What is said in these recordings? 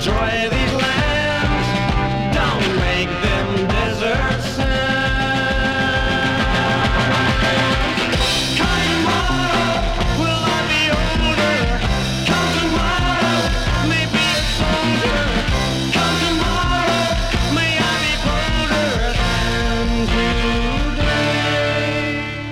destroy these lands. Don't make them desert sands. Come tomorrow, will I be older? Come tomorrow, maybe a soldier. Come tomorrow, may I be bolder than today.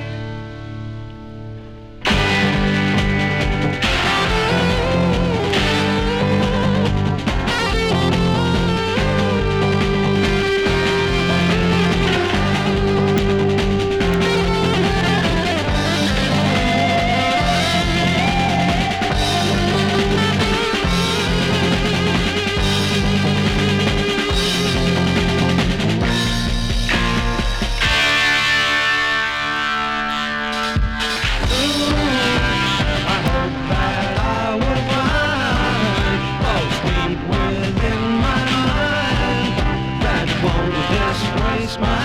Disgrace my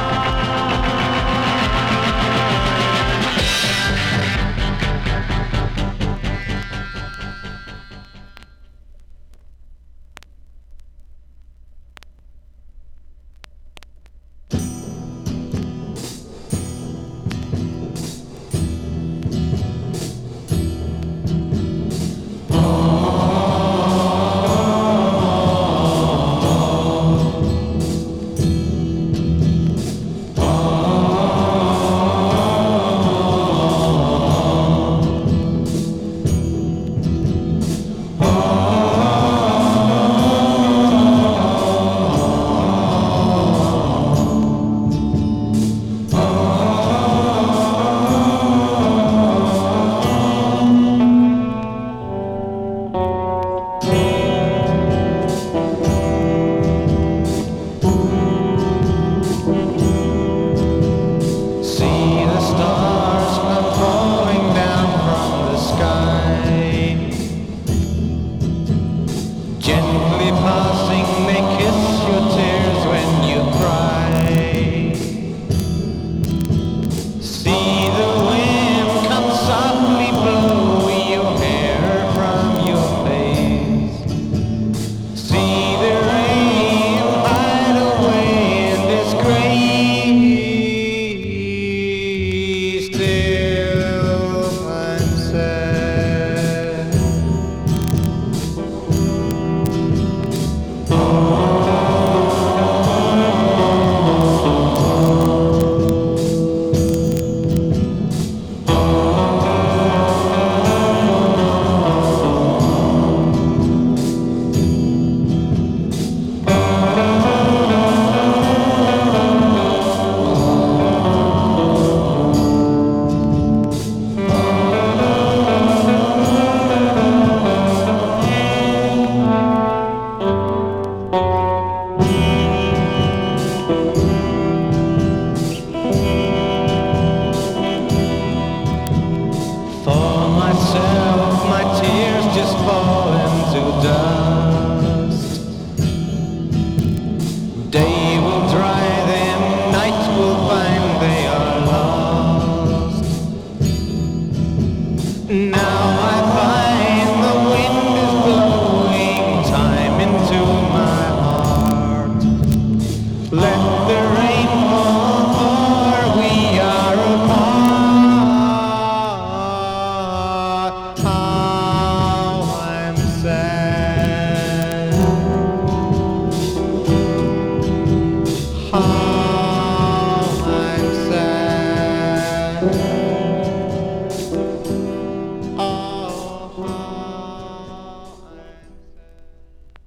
gently passing, they kiss your tears when you cry. See the wind come softly blow your hair from your face. See the rain hide away in this gray. Still I'm sad. My tears just fall into dust. Day will dry them, night will find they are lost. Now I find the wind is blowing time into my heart. Let the rain fall, for we are apart. How I'm sad.